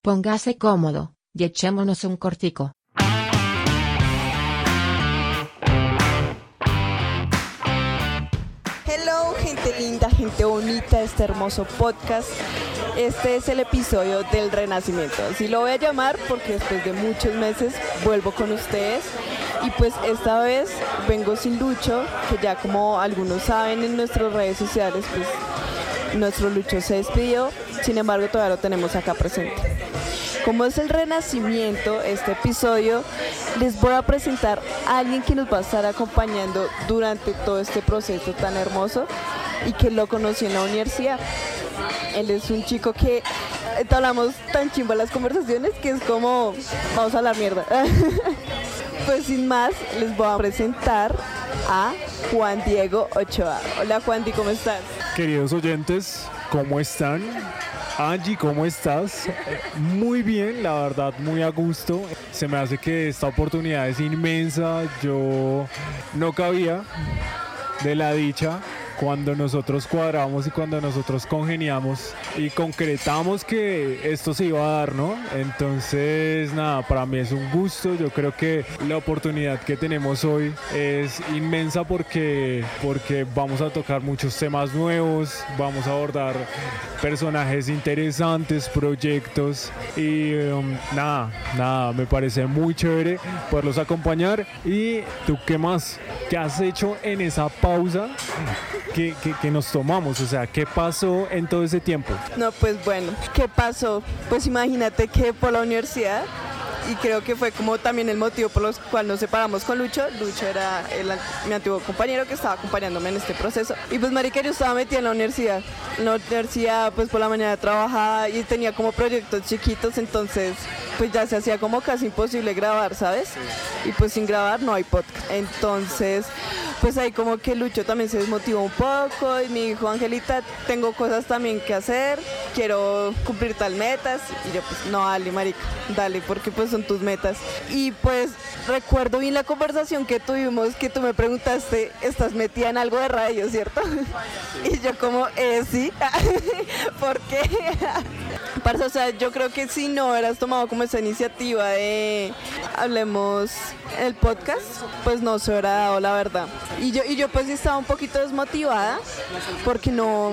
Póngase cómodo, y echémonos un cortico. Hello, gente linda, gente bonita, este hermoso podcast. Este es el episodio del renacimiento, así lo voy a llamar porque después de muchos meses vuelvo con ustedes. Y pues esta vez vengo sin Lucho, que ya como algunos saben en nuestras redes sociales, pues nuestro Lucho se despidió, sin embargo todavía lo tenemos acá presente. Como es el renacimiento, este episodio, les voy a presentar a alguien que nos va a estar acompañando durante todo este proceso tan hermoso y que lo conocí en la universidad. Él es un chico que hablamos tan chimba las conversaciones que es como, vamos a hablar mierda. Pues sin más, les voy a presentar a Juan Diego Ochoa. Hola Juan Di, ¿cómo estás? Queridos oyentes, ¿cómo están? Angie, ¿cómo estás? Muy bien, la verdad, muy a gusto. Se me hace que esta oportunidad es inmensa. Yo no cabía de la dicha cuando nosotros cuadramos y cuando nosotros congeniamos y concretamos que esto se iba a dar, ¿no? Entonces, nada, para mí es un gusto. Yo creo que la oportunidad que tenemos hoy es inmensa porque vamos a tocar muchos temas nuevos, vamos a abordar personajes interesantes, proyectos y nada, me parece muy chévere poderlos acompañar. ¿Y tú qué más? ¿Qué has hecho en esa pausa que nos tomamos? O sea, ¿qué pasó en todo ese tiempo? No, pues bueno, ¿qué pasó? Pues imagínate que por la universidad, y creo que fue como también el motivo por el cual nos separamos con Lucho. Lucho era mi antiguo compañero que estaba acompañándome en este proceso. Y pues marica, yo estaba metida en la universidad. En la universidad pues por la mañana trabajaba y tenía como proyectos chiquitos, entonces pues ya se hacía como casi imposible grabar, ¿sabes? Y pues sin grabar no hay podcast. Entonces pues ahí como que Lucho también se desmotivó un poco y me dijo, Angelita, tengo cosas también que hacer, quiero cumplir tal metas. Y yo pues no, dale marica, dale, porque pues son tus metas. Y pues recuerdo bien la conversación que tuvimos, que tú me preguntaste, ¿estás metida en algo de radio, cierto? Y yo como, sí. ¿Por qué? Parce, o sea, yo creo que si no hubieras tomado como esa iniciativa de hablemos el podcast, pues no se hubiera dado, la verdad. Y yo pues estaba un poquito desmotivada porque no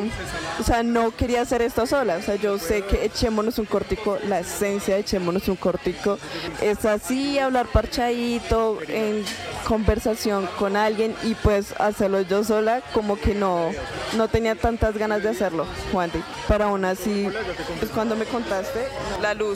quería hacer esto sola. O sea, yo sé que echémonos un cortico, la esencia de echémonos un cortico es así, hablar parchadito, en conversación con alguien, y pues hacerlo yo sola como que no tenía tantas ganas de hacerlo, Juandi. Pero aún así, pues cuando me contaste, la luz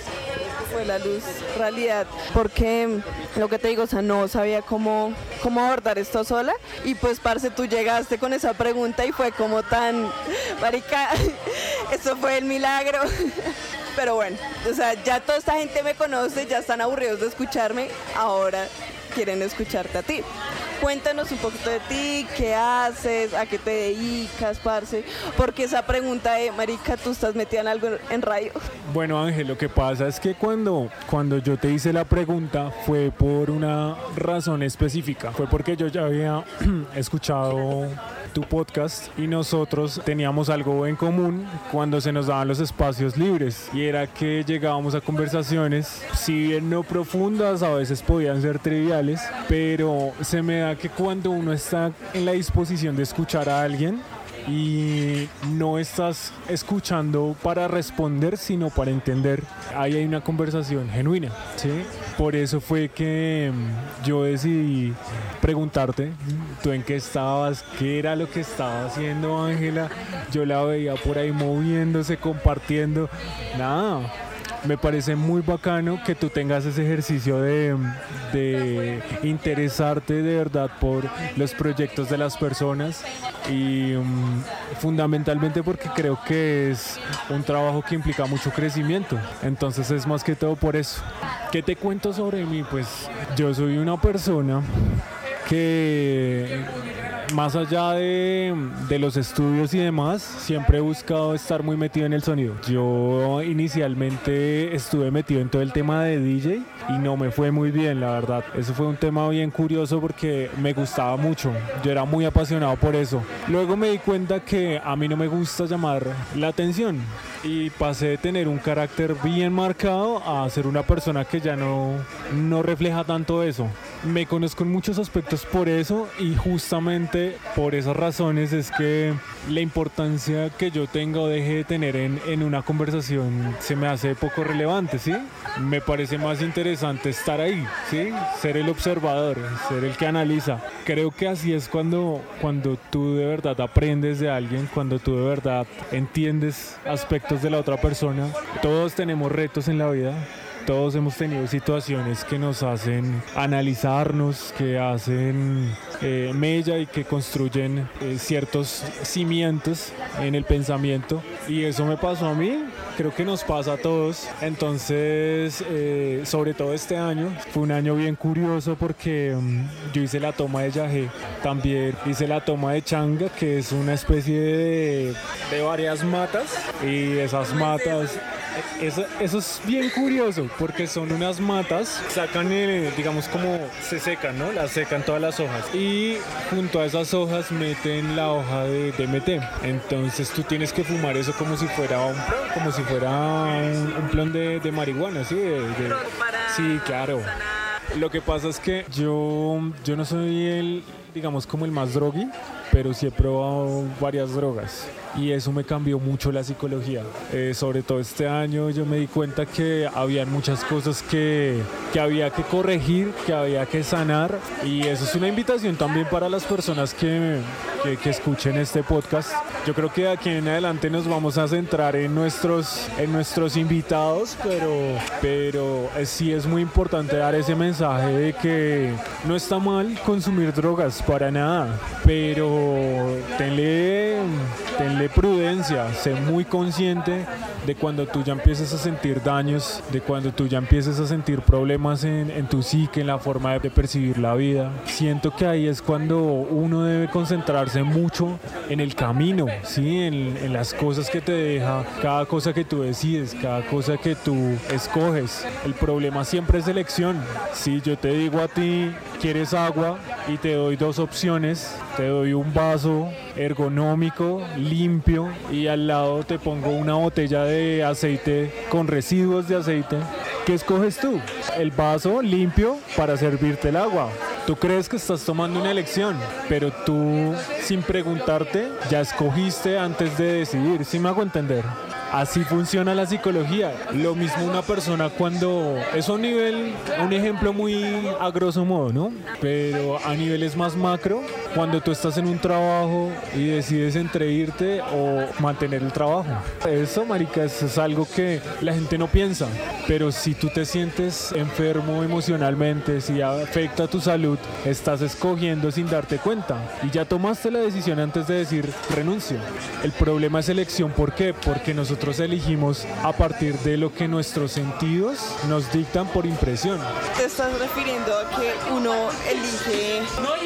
realidad, porque lo que te digo, o sea, no sabía cómo abordar esto sola, y pues parce, tú llegaste con esa pregunta y fue como tan, marica, eso fue el milagro. Pero bueno, o sea, ya toda esta gente me conoce, ya están aburridos de escucharme, ahora quieren escucharte a ti. Cuéntanos un poquito de ti, qué haces, a qué te dedicas, parce, porque esa pregunta de, marica, ¿tú estás metida en algo en radio? Bueno, Ángel, lo que pasa es que cuando yo te hice la pregunta fue por una razón específica, fue porque yo ya había escuchado tu podcast y nosotros teníamos algo en común cuando se nos daban los espacios libres, y era que llegábamos a conversaciones, si bien no profundas, a veces podían ser triviales, pero se me da que cuando uno está en la disposición de escuchar a alguien y no estás escuchando para responder, sino para entender, ahí hay una conversación genuina, ¿sí? Por eso fue que yo decidí preguntarte, ¿tú en qué estabas? ¿Qué era lo que estaba haciendo Ángela? Yo la veía por ahí moviéndose, compartiendo, nada. Me parece muy bacano que tú tengas ese ejercicio de interesarte de verdad por los proyectos de las personas, y fundamentalmente porque creo que es un trabajo que implica mucho crecimiento. Entonces es más que todo por eso. ¿Qué te cuento sobre mí? Pues yo soy una persona que más allá de los estudios y demás, siempre he buscado estar muy metido en el sonido. Yo inicialmente estuve metido en todo el tema de DJ y no me fue muy bien, la verdad. Eso fue un tema bien curioso porque me gustaba mucho. Yo era muy apasionado por eso. Luego me di cuenta que a mí no me gusta llamar la atención y pasé de tener un carácter bien marcado a ser una persona que ya no refleja tanto eso. Me conozco en muchos aspectos por eso y justamente por esas razones es que la importancia que yo tenga o deje de tener en una conversación se me hace poco relevante, ¿sí? Me parece más interesante estar ahí, ¿sí? Ser el observador, ser el que analiza. Creo que así es cuando tú de verdad aprendes de alguien, cuando tú de verdad entiendes aspectos de la otra persona. Todos tenemos retos en la vida. Todos hemos tenido situaciones que nos hacen analizarnos, que hacen mella y que construyen ciertos cimientos en el pensamiento. Y eso me pasó a mí, creo que nos pasa a todos. Entonces, sobre todo este año, fue un año bien curioso porque yo hice la toma de Yagé, también hice la toma de Changa, que es una especie de varias matas. Y esas matas... Eso es bien curioso porque son unas matas, sacan, digamos como se secan, ¿no? Las secan todas las hojas y junto a esas hojas meten la hoja de DMT. Entonces tú tienes que fumar eso como si fuera un plon de marihuana, ¿sí? Sí, claro. Lo que pasa es que yo no soy digamos como el más drogui, pero sí he probado varias drogas y eso me cambió mucho la psicología. Sobre todo este año yo me di cuenta que había muchas cosas que había que corregir, que había que sanar, y eso es una invitación también para las personas que escuchen este podcast. Yo creo que de aquí en adelante nos vamos a centrar en nuestros invitados, pero sí es muy importante dar ese mensaje de que no está mal consumir drogas, para nada, pero tenle prudencia, sé muy consciente de cuando tú ya empieces a sentir daños, de cuando tú ya empieces a sentir problemas en tu psique, en la forma de percibir la vida. Siento que ahí es cuando uno debe concentrarse mucho en el camino, ¿sí? En las cosas que te deja, cada cosa que tú decides, cada cosa que tú escoges. El problema siempre es elección. Si yo te digo a ti, ¿quieres agua? Y te doy dos opciones, te doy un vaso ergonómico, limpio, y al lado te pongo una botella de aceite con residuos de aceite. ¿Qué escoges tú? El vaso limpio para servirte el agua. Tú crees que estás tomando una elección, pero tú, sin preguntarte, ya escogiste antes de decidir. ¿Sí me hago entender? Así funciona la psicología. Lo mismo una persona cuando... Es un ejemplo muy a grosso modo, ¿no? Pero a niveles más macro, cuando tú estás en un trabajo y decides entre irte o mantener el trabajo. Eso, marica, es algo que la gente no piensa. Pero si tú te sientes enfermo emocionalmente, si afecta tu salud, estás escogiendo sin darte cuenta. Y ya tomaste la decisión antes de decir renuncio. El problema es elección. ¿Por qué? Porque nosotros elegimos a partir de lo que nuestros sentidos nos dictan por impresión. ¿Te estás refiriendo a que uno elige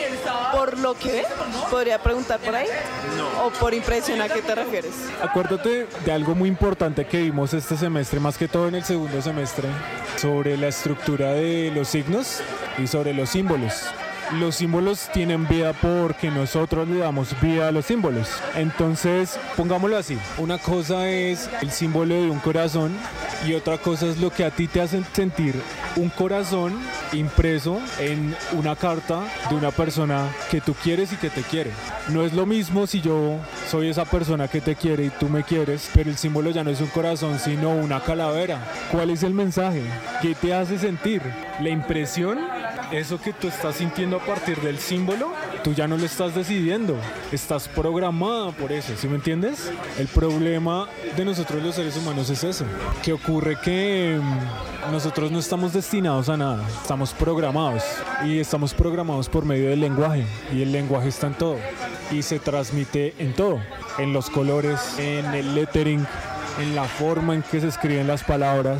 por lo que ve? ¿Podría preguntar por ahí? No. ¿O por impresión? ¿A qué te refieres? Acuérdate de algo muy importante que vimos este semestre, más que todo en el segundo semestre, sobre la estructura de los signos y sobre los símbolos. Los símbolos tienen vida porque nosotros le damos vida a los símbolos. Entonces, pongámoslo así. Una cosa es el símbolo de un corazón y otra cosa es lo que a ti te hace sentir un corazón impreso en una carta de una persona que tú quieres y que te quiere. No es lo mismo si yo soy esa persona que te quiere y tú me quieres, pero el símbolo ya no es un corazón, sino una calavera. ¿Cuál es el mensaje? ¿Qué te hace sentir? La impresión, eso que tú estás sintiendo a partir del símbolo, tú ya no lo estás decidiendo, estás programada por eso, ¿sí me entiendes? El problema de nosotros los seres humanos es eso, que ocurre que nosotros no estamos destinados a nada, estamos programados y estamos programados por medio del lenguaje, y el lenguaje está en todo y se transmite en todo, en los colores, en el lettering, en la forma en que se escriben las palabras.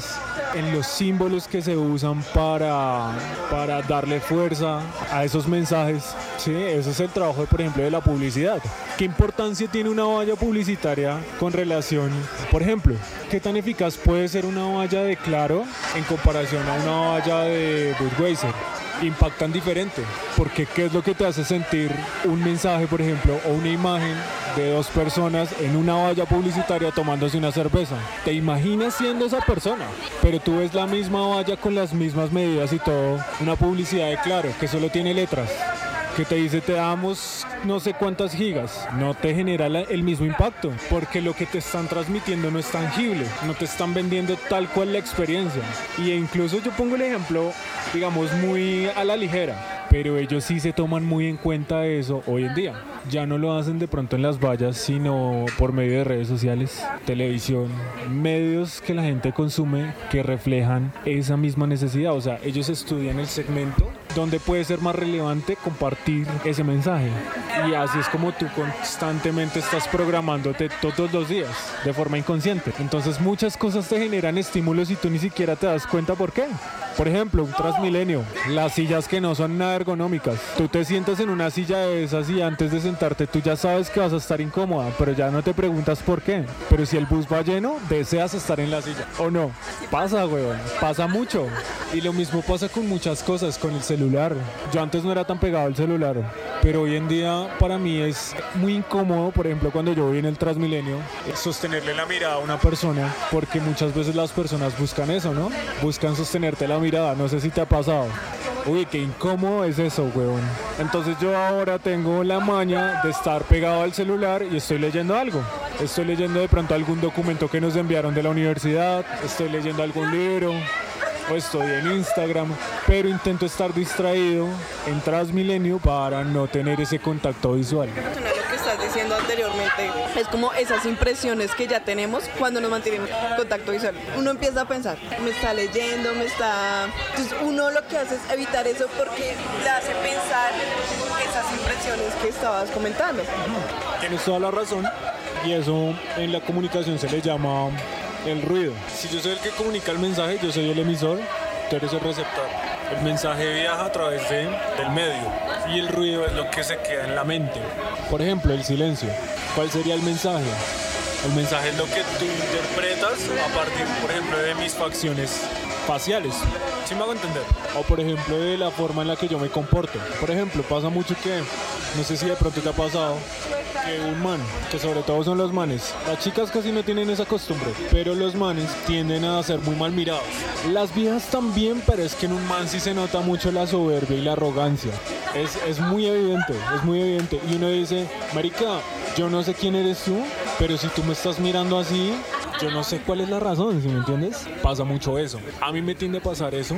en los símbolos que se usan para darle fuerza a esos mensajes. Sí, ese es el trabajo, por ejemplo, de la publicidad. ¿Qué importancia tiene una valla publicitaria con relación, por ejemplo, qué tan eficaz puede ser una valla de Claro en comparación a una valla de Budweiser? Impactan diferente, porque ¿qué es lo que te hace sentir un mensaje, por ejemplo, o una imagen de dos personas en una valla publicitaria tomándose una cerveza? Te imaginas siendo esa persona, pero tú ves la misma valla con las mismas medidas y todo, una publicidad de Claro que solo tiene letras, que te dice te damos no sé cuántas gigas, no te genera el mismo impacto, porque lo que te están transmitiendo no es tangible, no te están vendiendo tal cual la experiencia. Y incluso yo pongo el ejemplo, digamos, muy a la ligera, pero ellos sí se toman muy en cuenta eso hoy en día. Ya no lo hacen de pronto en las vallas, sino por medio de redes sociales, televisión, medios que la gente consume que reflejan esa misma necesidad. O sea, ellos estudian el segmento donde puede ser más relevante compartir ese mensaje. Y así es como tú constantemente estás programándote todos los días, de forma inconsciente. Entonces muchas cosas te generan estímulos y tú ni siquiera te das cuenta por qué. Por ejemplo, un Transmilenio, las sillas que no son nada ergonómicas. Tú te sientas en una silla de esas y antes de sentarte tú ya sabes que vas a estar incómoda, pero ya no te preguntas por qué. Pero si el bus va lleno, deseas estar en la silla, ¿o no? Pasa, weón, pasa mucho. Y lo mismo pasa con muchas cosas, con el celular. Yo antes no era tan pegado al celular, pero hoy en día para mí es muy incómodo, por ejemplo, cuando yo voy en el Transmilenio, sostenerle la mirada a una persona, porque muchas veces las personas buscan eso, ¿no? Buscan sostenerte la mirada, no sé si te ha pasado. Uy, qué incómodo es eso, weón. Entonces yo ahora tengo la maña de estar pegado al celular y estoy leyendo algo. Estoy leyendo de pronto algún documento que nos enviaron de la universidad, estoy leyendo algún libro, o estoy en Instagram, pero intento estar distraído en Transmilenio para no tener ese contacto visual. Lo que estás diciendo anteriormente es como esas impresiones que ya tenemos cuando nos mantenemos en contacto visual. Uno empieza a pensar, me está leyendo, Entonces uno lo que hace es evitar eso porque le hace pensar esas impresiones que estabas comentando. Tienes toda la razón, y eso en la comunicación se le llama el ruido. Si yo soy el que comunica el mensaje, yo soy el emisor, tú eres el receptor. El mensaje viaja a través del medio y el ruido es lo que se queda en la mente. Por ejemplo, el silencio. ¿Cuál sería el mensaje? El mensaje es lo que tú interpretas a partir, por ejemplo, de mis facciones faciales. ¿Sí me hago entender? O por ejemplo de la forma en la que yo me comporto. Por ejemplo, pasa mucho que, no sé si de pronto te ha pasado, que un man, que sobre todo son los manes, las chicas casi no tienen esa costumbre, pero los manes tienden a ser muy mal mirados. Las viejas también, pero es que en un man sí se nota mucho la soberbia y la arrogancia. Es muy evidente, es muy evidente. Y uno dice, marica, yo no sé quién eres tú, pero si tú me estás mirando así, yo no sé cuál es la razón, ¿sí me entiendes? Pasa mucho eso. A mí me tiende a pasar eso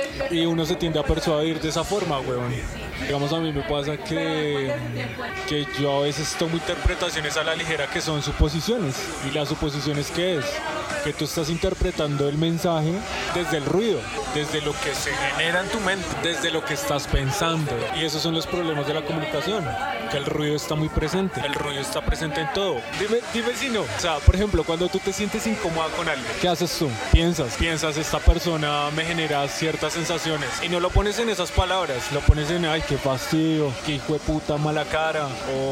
y uno se tiende a persuadir de esa forma, weón. Digamos, a mí me pasa que yo a veces tomo interpretaciones a la ligera que son suposiciones. ¿Y las suposiciones qué es? Que tú estás interpretando el mensaje desde el ruido, desde lo que se genera en tu mente, desde lo que estás pensando. Y esos son los problemas de la comunicación, que el ruido está muy presente. El ruido está presente en todo. Dime si no. O sea, por ejemplo, cuando tú te sientes incómoda con alguien, ¿qué haces tú? Piensas, esta persona me genera ciertas sensaciones. Y no lo pones en esas palabras, lo pones en, ay, qué fastidio, qué hijo de puta mala cara,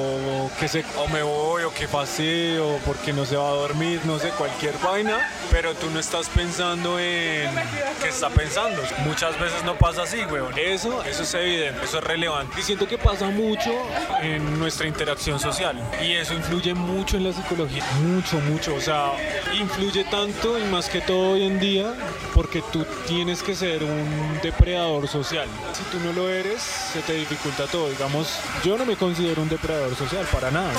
o me voy, o qué fastidio, porque no se va a dormir, no sé, cualquier vaina. Pero tú no estás pensando en qué está pensando. Muchas veces no pasa así, weón. Eso es evidente, eso es relevante. Y siento que pasa mucho en nuestra interacción social. Y eso influye mucho en la psicología. Mucho. O sea, influye tanto y más que todo hoy en día porque tú tienes que ser un depredador social. Si tú no lo eres, se te dificulta todo. Digamos, yo no me considero un depredador social para nada.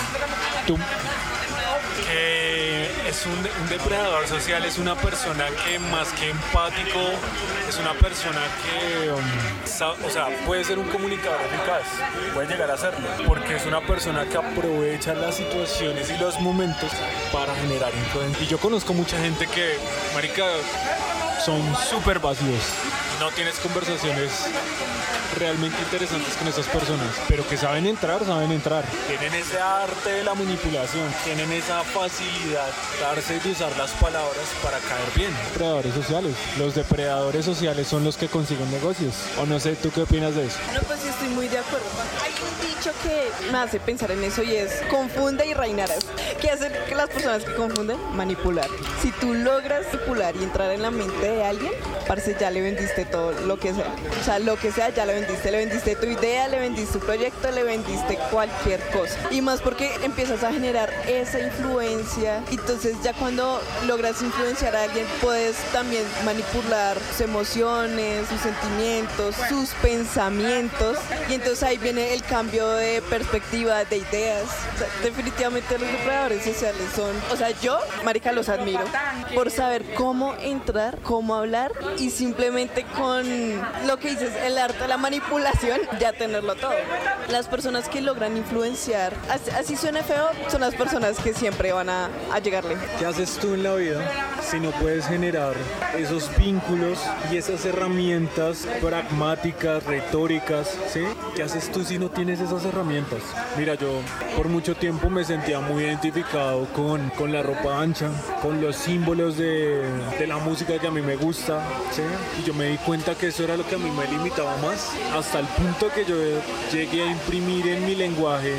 Es un depredador social, es una persona que más que empático, es una persona que, puede ser un comunicador eficaz, puede llegar a serlo, porque es una persona que aprovecha las situaciones y los momentos para generar influencia. Y yo conozco mucha gente que, marica, son súper vacíos. no tienes conversaciones realmente interesantes con esas personas, pero que saben entrar. Tienen ese arte de la manipulación, tienen esa facilidad de usar las palabras para caer bien. Depredadores sociales. Los depredadores sociales son los que consiguen negocios. O no sé, ¿tú qué opinas de eso? No, pues sí, estoy muy de acuerdo. Hay un dicho que me hace pensar en eso y es: confunde y reinarás. ¿Qué hacen que las personas que confunden? Manipular. Si tú logras manipular y entrar en la mente de alguien, parce, ya le vendiste todo lo que sea. O sea, lo que sea, ya le vendiste tu idea, le vendiste tu proyecto, le vendiste cualquier cosa. Y más porque empiezas a generar esa influencia. Entonces ya cuando logras influenciar a alguien, puedes también manipular sus emociones, sus sentimientos, sus pensamientos. Y entonces ahí viene el cambio de perspectiva, de ideas. O sea, definitivamente los depredadores sociales son, o sea, yo, marica, los admiro por saber cómo entrar, cómo hablar y simplemente con lo que dices, el arte de la manipulación, ya tenerlo todo. Las personas que logran influenciar, así suena feo, son las personas que siempre van a llegarle. ¿Qué haces tú en la vida si no puedes generar esos vínculos y esas herramientas pragmáticas, retóricas, ¿sí? ¿Qué haces tú si no tienes esas herramientas? Mira, yo por mucho tiempo me sentía muy identificado con la ropa ancha, con los símbolos de la música que a mí me gusta, ¿sí? Y yo me di cuenta que eso era lo que a mí me limitaba más, hasta el punto que yo llegué a imprimir en mi lenguaje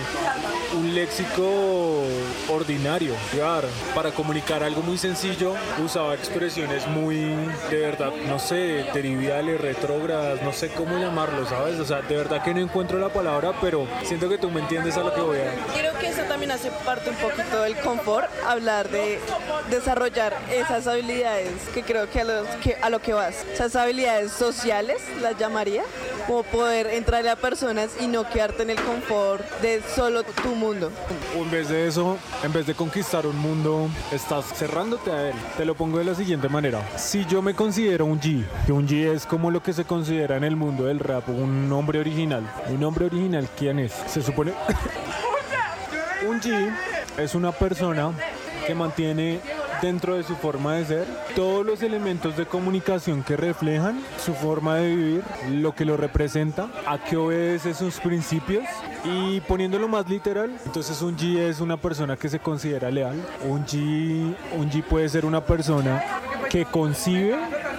un léxico ordinario, claro, para comunicar algo muy sencillo. Usaba expresiones muy, de verdad, no sé, triviales, retrógradas, no sé cómo llamarlo, ¿sabes? O sea, de verdad que no encuentro la palabra, pero siento que tú me entiendes a lo que voy a... Creo que eso también hace parte un poquito del confort, hablar de desarrollar esas habilidades que creo que a lo que vas, esas habilidades sociales, las llamaría, como poder entrarle a personas y no quedarte en el confort de solo tu mundo. O en vez de eso, en vez de conquistar un mundo, estás cerrándote a él. Te lo pongo de la siguiente manera. Si yo me considero un G, que un G es como lo que se considera en el mundo del rap, un hombre original. ¿Un hombre original quién es? Se supone... Un G es una persona que mantiene dentro de su forma de ser todos los elementos de comunicación que reflejan su forma de vivir, lo que lo representa, a qué obedece sus principios. Y poniéndolo más literal, entonces un G es una persona que se considera leal. Un G puede ser una persona que concibe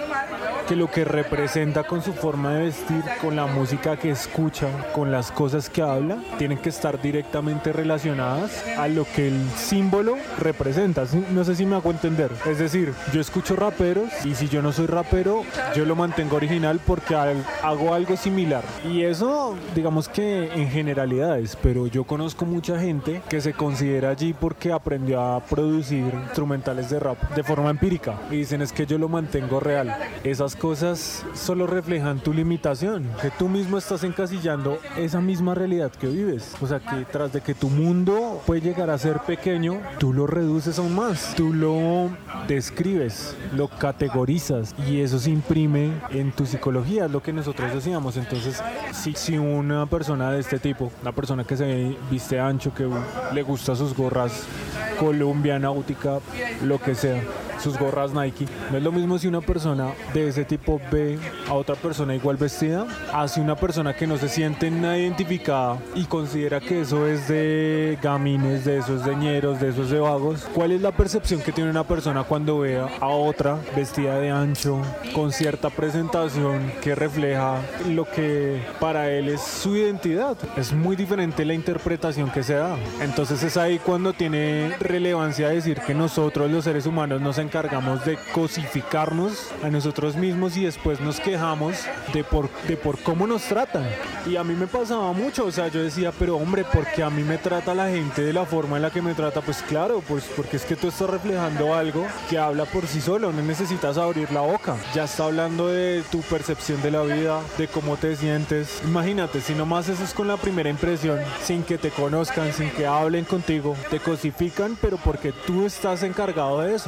que lo que representa con su forma de vestir, con la música que escucha, con las cosas que habla, tienen que estar directamente relacionadas a lo que el símbolo representa. ¿Sí? No sé si me hago entender. Es decir, yo escucho raperos y si yo no soy rapero, yo lo mantengo original porque hago algo similar. Y eso, digamos que en generalidades, pero yo conozco mucha gente que se considera allí porque aprendió a producir instrumentales de rap de forma empírica y dicen es que yo lo mantengo real. Esas cosas solo reflejan tu limitación, que tú mismo estás encasillando esa misma realidad que vives. O sea que tras de que tu mundo puede llegar a ser pequeño, tú lo reduces aún más, tú lo describes, lo categorizas y eso se imprime en tu psicología, es lo que nosotros decíamos. Entonces si una persona de este tipo, una persona que se viste ancho, que le gusta sus gorras Columbia, Náutica, lo que sea, sus gorras Nike, no es lo mismo si una persona de ese tipo ve a otra persona igual vestida, hacia una persona que no se siente nada identificada y considera que eso es de gamines, de esos de ñeros, de esos de vagos. ¿Cuál es la percepción que tiene una persona cuando ve a otra vestida de ancho, con cierta presentación que refleja lo que para él es su identidad? Es muy diferente la interpretación que se da. Entonces es ahí cuando tiene relevancia decir que nosotros los seres humanos nos encargamos de cosificarnos a nosotros mismos y después nos quejamos de por cómo nos tratan. Y a mí me pasaba mucho, o sea, yo decía, pero hombre, ¿por qué a mí me trata la gente de la forma en la que me trata? Pues claro, pues porque es que tú estás reflejando algo que habla por sí solo, no necesitas abrir la boca. Ya está hablando de tu percepción de la vida, de cómo te sientes. Imagínate, si nomás eso es con la primera impresión, sin que te conozcan, sin que hablen contigo, te cosifican, pero porque tú estás encargado de eso. Le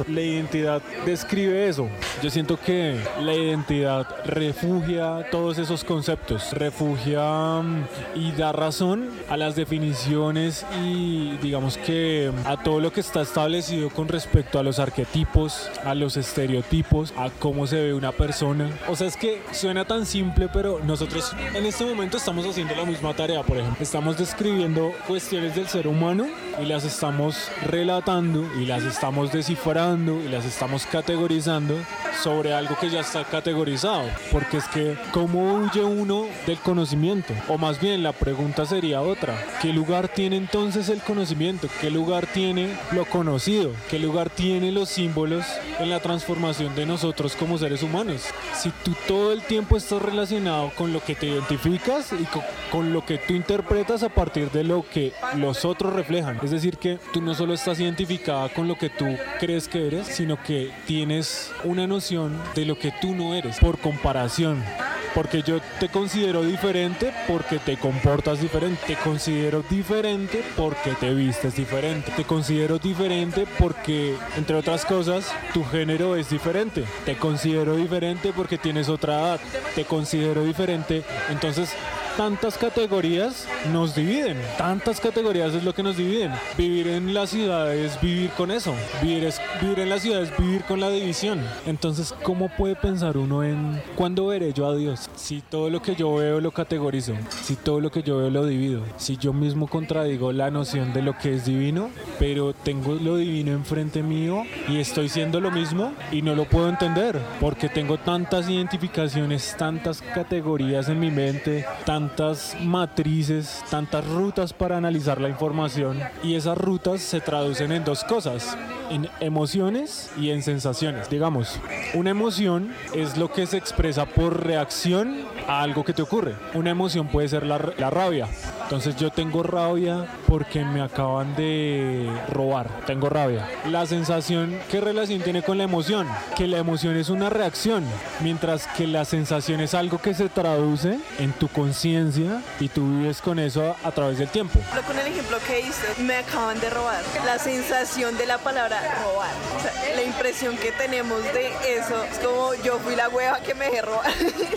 identidad describe eso. Yo siento que la identidad refugia todos esos conceptos, refugia y da razón a las definiciones y digamos que a todo lo que está establecido con respecto a los arquetipos, a los estereotipos, a cómo se ve una persona. O sea, es que suena tan simple, pero nosotros en este momento estamos haciendo la misma tarea, por ejemplo. Estamos describiendo cuestiones del ser humano y las estamos relatando y las estamos descifrando y las estamos categorizando sobre algo que ya está categorizado, porque es que ¿cómo huye uno del conocimiento? O más bien la pregunta sería otra: ¿qué lugar tiene entonces el conocimiento? ¿Qué lugar tiene lo conocido? ¿Qué lugar tiene los símbolos en la transformación de nosotros como seres humanos? Si tú todo el tiempo estás relacionado con lo que te identificas y con lo que tú interpretas a partir de lo que los otros reflejan, es decir, que tú no solo estás identificada con lo que tú crees que eres, sino que tienes una noción de lo que tú no eres por comparación. Porque yo te considero diferente porque te comportas diferente. Te considero diferente porque te vistes diferente. Te considero diferente porque, entre otras cosas, tu género es diferente. Te considero diferente porque tienes otra edad. Te considero diferente. Entonces, tantas categorías nos dividen. Tantas categorías es lo que nos dividen. Vivir en la ciudad es vivir con eso. Vivir en la ciudad es vivir con la división. Entonces, ¿cómo puede pensar uno en cuándo veré yo a Dios? Si todo lo que yo veo lo categorizo, si todo lo que yo veo lo divido, si yo mismo contradigo la noción de lo que es divino, pero tengo lo divino enfrente mío y estoy siendo lo mismo y no lo puedo entender porque tengo tantas identificaciones, tantas categorías en mi mente, tantas matrices, tantas rutas para analizar la información, y esas rutas se traducen en dos cosas: en emociones y en sensaciones. Digamos, una emoción es lo que se expresa por reacción a algo que te ocurre. Una emoción puede ser la rabia. Entonces yo tengo rabia porque me acaban de robar. Tengo rabia. La sensación, ¿qué relación tiene con la emoción? Que la emoción es una reacción, mientras que la sensación es algo que se traduce en tu conciencia y tú vives con eso a través del tiempo. Con el ejemplo que hice, me acaban de robar. La sensación de la palabra robar, o sea, la impresión que tenemos de eso es como yo fui la hueva que me dejé robar.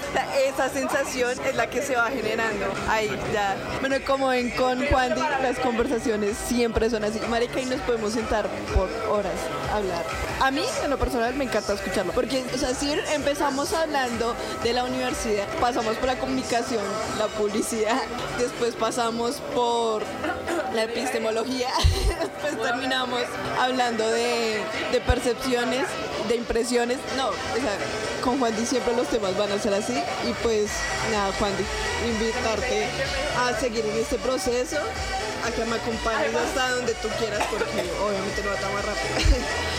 Esa sensación es la que se va generando ahí ya. Bueno, como ven con Juandi, las conversaciones siempre son así, marica, y nos podemos sentar por horas a hablar. A mí, en lo personal, me encanta escucharlo, porque, o sea, si empezamos hablando de la universidad, pasamos por la comunicación, la publicidad, después pasamos por la epistemología, después terminamos hablando de percepciones, de impresiones. No, o sea, con Juandi siempre los temas van a ser así, y pues nada, Juandi, invitarte a seguir en este proceso, a que me acompañes hasta donde tú quieras, porque obviamente no va tan más rápido.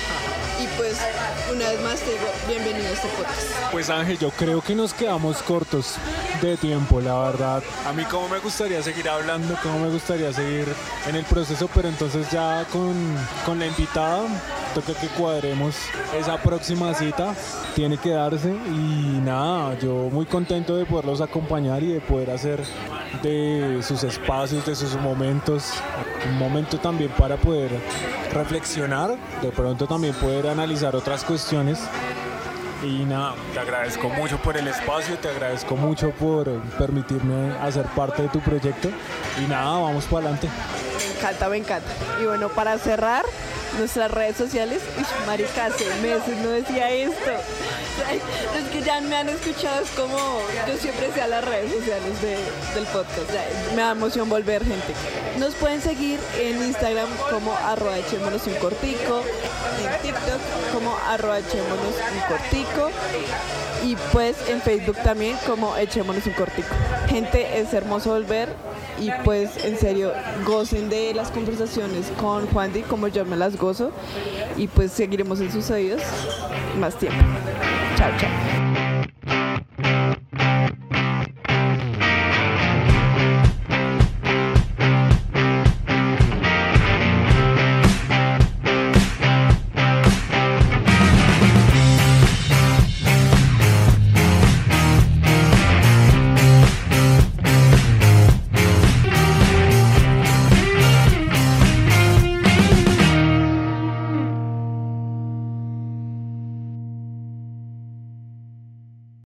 Y pues, una vez más te digo, bienvenido a este podcast. Pues Ángel, yo creo que nos quedamos cortos de tiempo, la verdad. A mí como me gustaría seguir hablando, como me gustaría seguir en el proceso, pero entonces ya con la invitada toca que cuadremos esa próxima cita, tiene que darse, y nada, yo muy contento de poderlos acompañar y de poder hacer de sus espacios, de sus momentos, un momento también para poder reflexionar, de pronto también poder analizar otras cuestiones. Y nada, te agradezco mucho por el espacio, te agradezco mucho por permitirme hacer parte de tu proyecto, y nada, vamos para adelante. Me encanta. Y bueno, para cerrar, nuestras redes sociales. Marica, hace meses no decía esto. Los que ya me han escuchado es como yo siempre sea las redes sociales del podcast. Me da emoción volver gente. Nos pueden seguir en Instagram como @echémonos_un_cortico, en TikTok como @echémonos_un_cortico, y pues en Facebook también como echémonos_un_cortico. Gente, es hermoso volver, y pues en serio gocen de las conversaciones con Juandi como yo me las gozo, y pues seguiremos en sus oídos más tiempo. Chao, chao.